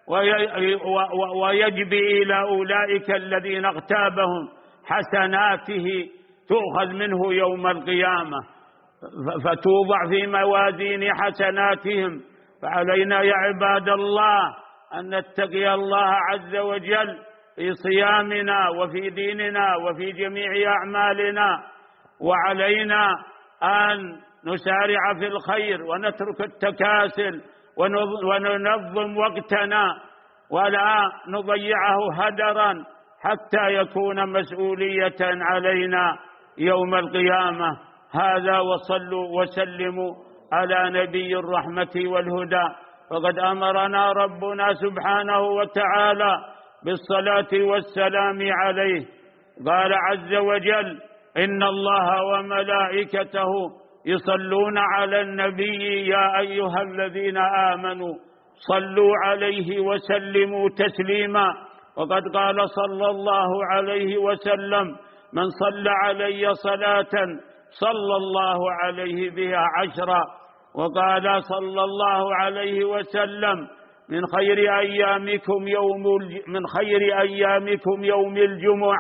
ويجبي إلى أولئك الذين اغتابهم حسناته تؤخذ منه يوم القيامة فتوضع في موازين حسناتهم. فعلينا يا عباد الله أن نتقي الله عز وجل في صيامنا وفي ديننا وفي جميع أعمالنا، وعلينا أن نسارع في الخير ونترك التكاسل وننظم وقتنا ولا نضيعه هدرا حتى يكون مسؤولية علينا يوم القيامة. هذا وصلوا وسلموا على نبي الرحمة والهدى، فقد أمرنا ربنا سبحانه وتعالى بالصلاة والسلام عليه. قال عز وجل: إن الله وملائكته يصلون على النبي يا أيها الذين آمنوا صلوا عليه وسلموا تسليما. وقد قال صلى الله عليه وسلم: من صلى علي صلاة صلى الله عليه بها عشرا. وقال صلى الله عليه وسلم: من خير أيامكم يوم من خير أيامكم يوم الجمعة،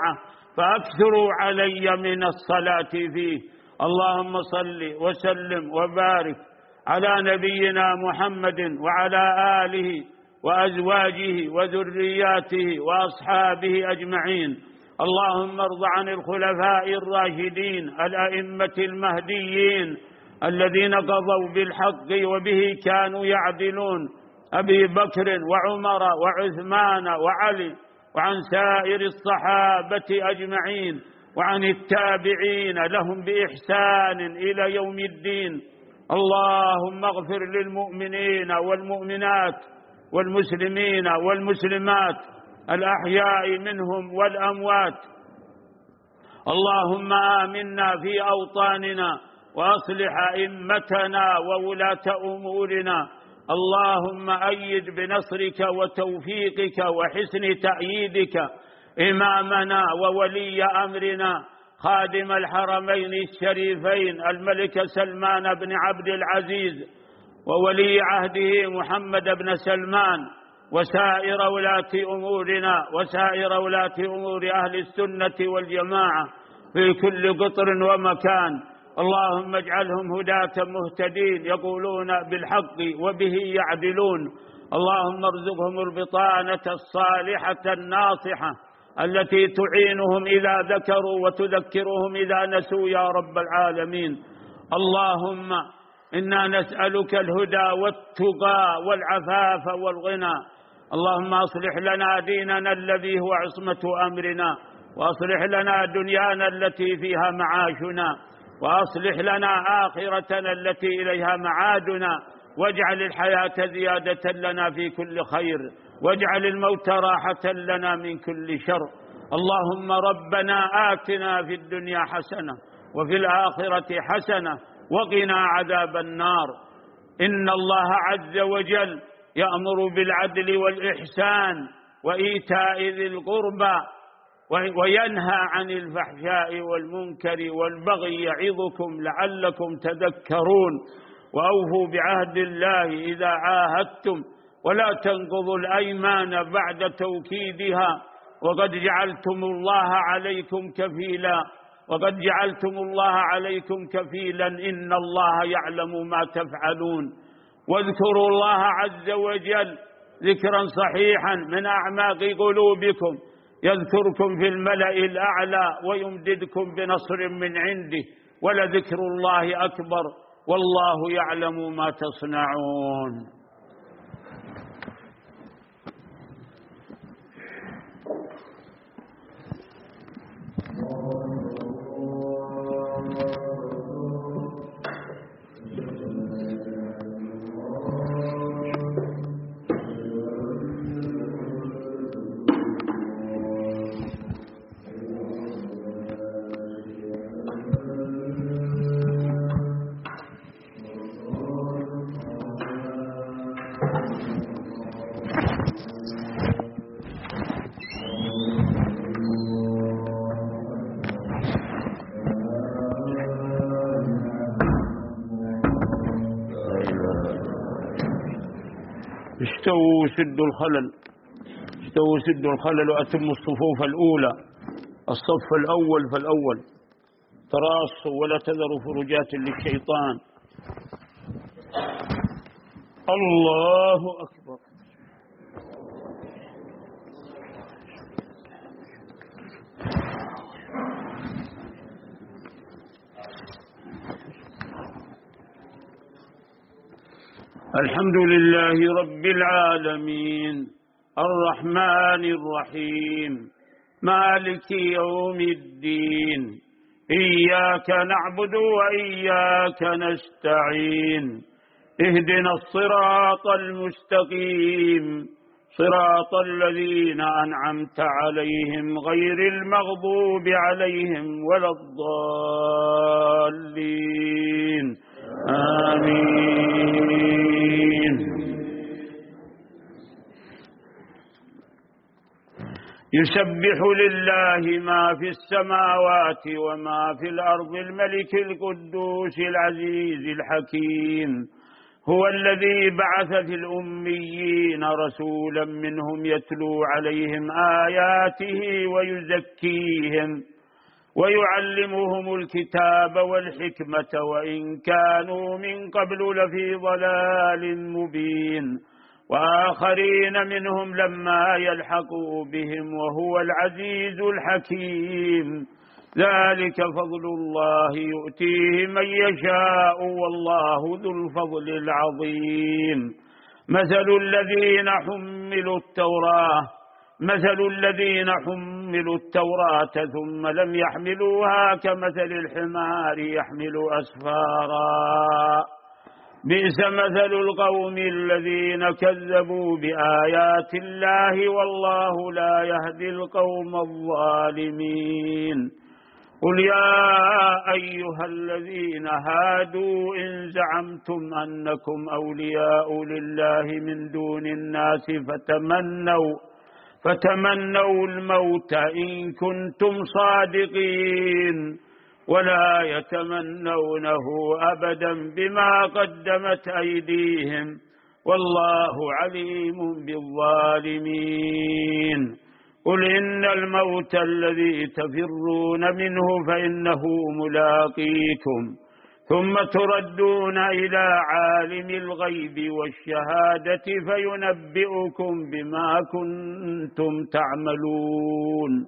فأكثروا علي من الصلاة فيه. اللهم صل وسلم وبارك على نبينا محمد وعلى آله وأزواجه وذرياته وأصحابه أجمعين. اللهم ارض عن الخلفاء الراشدين الأئمة المهديين الذين قضوا بالحق وبه كانوا يعدلون، أبي بكر وعمر وعثمان وعلي، وعن سائر الصحابة أجمعين، وعن التابعين لهم بإحسان إلى يوم الدين. اللهم اغفر للمؤمنين والمؤمنات والمسلمين والمسلمات الأحياء منهم والأموات. اللهم آمنا في أوطاننا وأصلح أئمتنا وولاة أمورنا. اللهم أيد بنصرك وتوفيقك وحسن تأييدك إمامنا وولي أمرنا خادم الحرمين الشريفين الملك سلمان بن عبد العزيز وولي عهده محمد بن سلمان، وسائر ولاة أمورنا وسائر ولاة أمور أهل السنة والجماعة في كل قطر ومكان. اللهم اجعلهم هداة مهتدين يقولون بالحق وبه يعدلون. اللهم ارزقهم البطانة الصالحة الناصحة التي تعينهم إذا ذكروا وتذكرهم إذا نسوا يا رب العالمين. اللهم إنا نسألك الهدى والتقى والعفاف والغنى. اللهم أصلح لنا ديننا الذي هو عصمة أمرنا، وأصلح لنا دنيانا التي فيها معاشنا، وأصلح لنا آخرتنا التي إليها معادنا، واجعل الحياة زيادة لنا في كل خير، واجعل الموت راحة لنا من كل شر. اللهم ربنا آتنا في الدنيا حسنة وفي الآخرة حسنة وقنا عذاب النار. إن الله عز وجل يأمر بالعدل والإحسان وإيتاء ذي القربى وينهى عن الفحشاء والمنكر والبغي يعظكم لعلكم تذكرون. وأوفوا بعهد الله إذا عاهدتم ولا تنقضوا الأيمان بعد توكيدها وقد جعلتم الله عليكم كفيلا وقد جعلتم الله عليكم كفيلا إن الله يعلم ما تفعلون. واذكروا الله عز وجل ذكرا صحيحا من أعماق قلوبكم يذكركم في الملأ الأعلى ويمددكم بنصر من عنده ولذكر الله أكبر والله يعلم ما تصنعون. استووا سدوا الخلل استووا سدوا الخلل وأتموا الصفوف الأولى. الصف الأول فالأول تراصوا ولا تذروا فرجات للشيطان. الله أكبر. الحمد لله رب العالمين الرحمن الرحيم مالك يوم الدين إياك نعبد وإياك نستعين اهدنا الصراط المستقيم صراط الذين أنعمت عليهم غير المغضوب عليهم ولا الضالين آمين. يسبح لله ما في السماوات وما في الأرض الملك القدوس العزيز الحكيم هو الذي بعث في الأميين رسولا منهم يتلو عليهم آياته ويزكيهم ويعلمهم الكتاب والحكمة وإن كانوا من قبل لفي ضلال مبين وآخرين منهم لما يلحقوا بهم وهو العزيز الحكيم. ذلك فضل الله يؤتيه من يشاء والله ذو الفضل العظيم. مثل الذين حملوا التوراة مثل الذين حملوا التوراة ثم لم يحملوها كمثل الحمار يحمل أسفارا بئس مثل القوم الذين كذبوا بآيات الله والله لا يهدي القوم الظالمين. قل يا أيها الذين هادوا إن زعمتم أنكم أولياء لله من دون الناس فتمنوا فتمنوا الموت إن كنتم صادقين ولا يتمنونه أبدا بما قدمت أيديهم والله عليم بالظالمين. قل إن الموت الذي تفرون منه فإنه ملاقيكم ثم تردون إلى عالم الغيب والشهادة فينبئكم بما كنتم تعملون.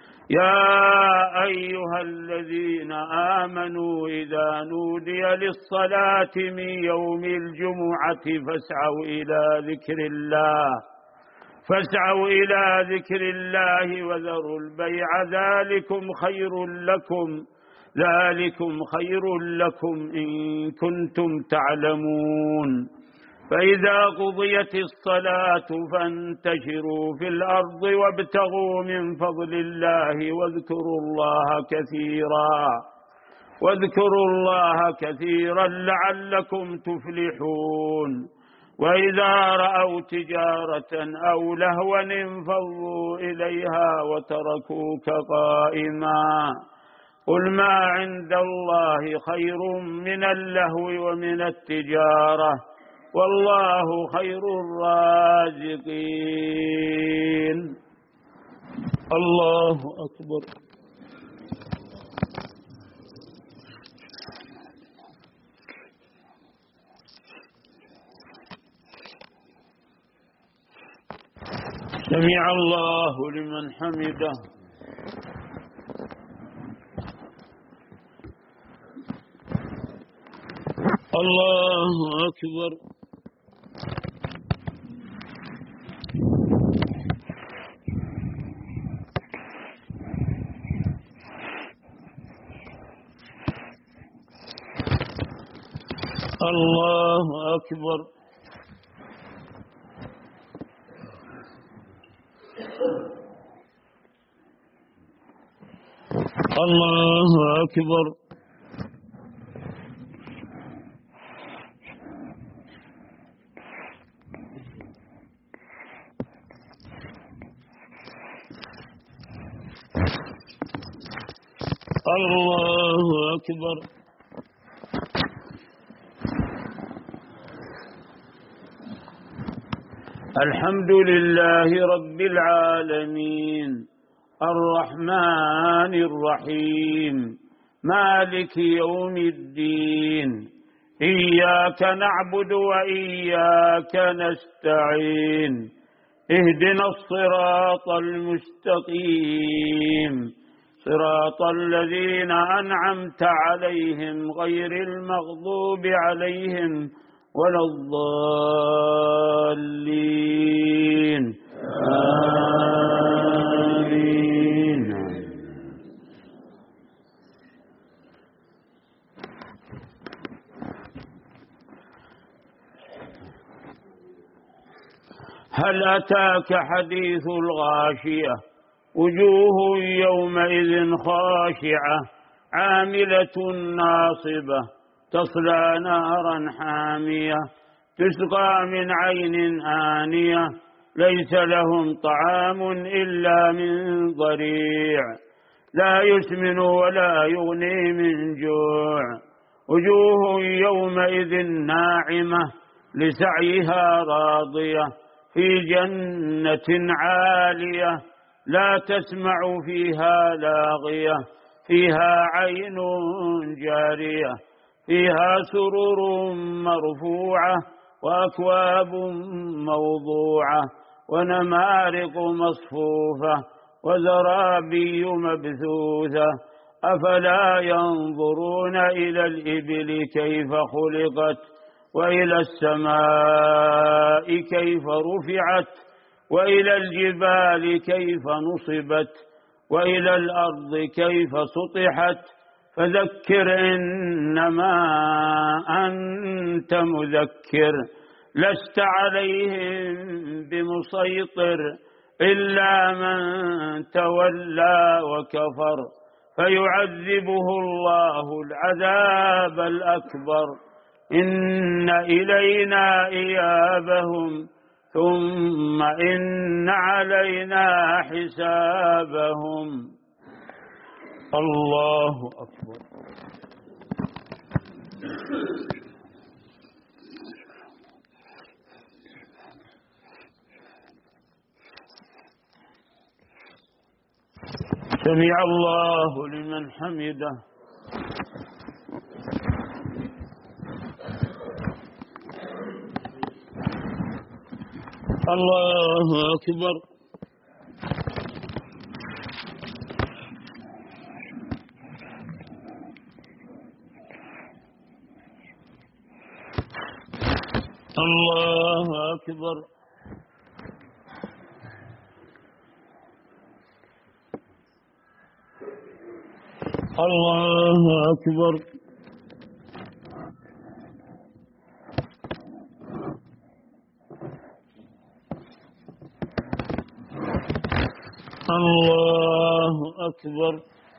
يا أيها الذين آمنوا إذا نودي للصلاة من يوم الجمعة فاسعوا إلى ذكر الله فاسعوا إلى ذكر الله وذروا البيع ذلكم خير لكم ذلكم خير لكم إن كنتم تعلمون. فإذا قضيت الصلاة فانتشروا في الأرض وابتغوا من فضل الله واذكروا الله كثيرا واذكروا الله كثيرا لعلكم تفلحون. وإذا رأوا تجارة أو لهوا انفضوا إليها وتركوك قائما قل ما عند الله خير من اللهو ومن التجارة والله خير الرازقين. الله أكبر. سمع الله لمن حمده. الله أكبر. الله أكبر. الله أكبر. الله أكبر. الحمد لله رب العالمين الرحمن الرحيم مالك يوم الدين إياك نعبد وإياك نستعين اهدنا الصراط المستقيم صراط الذين أنعمت عليهم غير المغضوب عليهم ولا الضالين آمين. هل أتاك حديث الغاشية وجوه يومئذ خاشعة عاملة ناصبة تصلى نارا حامية تسقى من عين آنية ليس لهم طعام إلا من ضريع لا يسمن ولا يغني من جوع وجوه يومئذ ناعمة لسعيها راضية في جنة عالية لا تسمع فيها لاغية فيها عين جارية فيها سرر مرفوعة وأكواب موضوعة ونمارق مصفوفة وزرابي مبثوثة أفلا ينظرون إلى الإبل كيف خلقت وإلى السماء كيف رفعت وإلى الجبال كيف نصبت وإلى الأرض كيف سطحت فذكر إنما أنت مذكر لست عليهم بمسيطر إلا من تولى وكفر فيعذبه الله العذاب الأكبر إن إلينا إيابهم ثم إن علينا حسابهم. الله أكبر. سمع الله لمن حمده. الله أكبر. الله أكبر. الله أكبر. الله أكبر.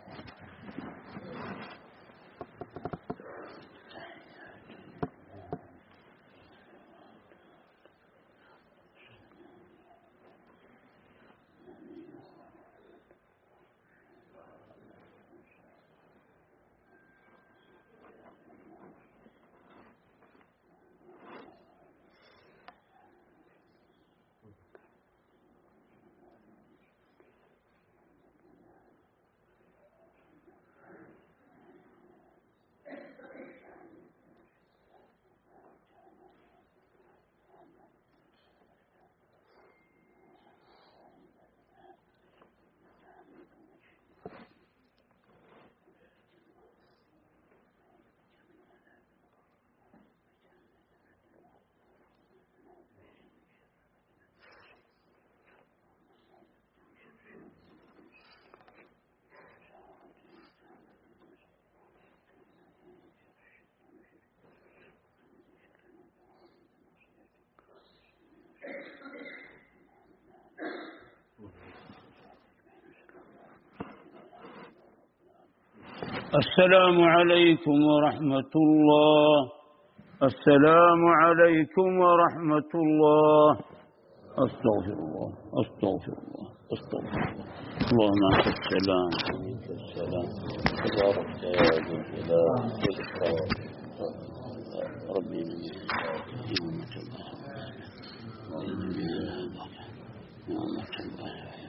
السلام عليكم ورحمة الله. السلام عليكم ورحمة الله. أستغفر الله أستغفر الله أستغفر الله. اللهم أنت السلام ومنك السلام تبارك يا ذو الجلال والإكرام. ربي من نعمة الله نعمة الله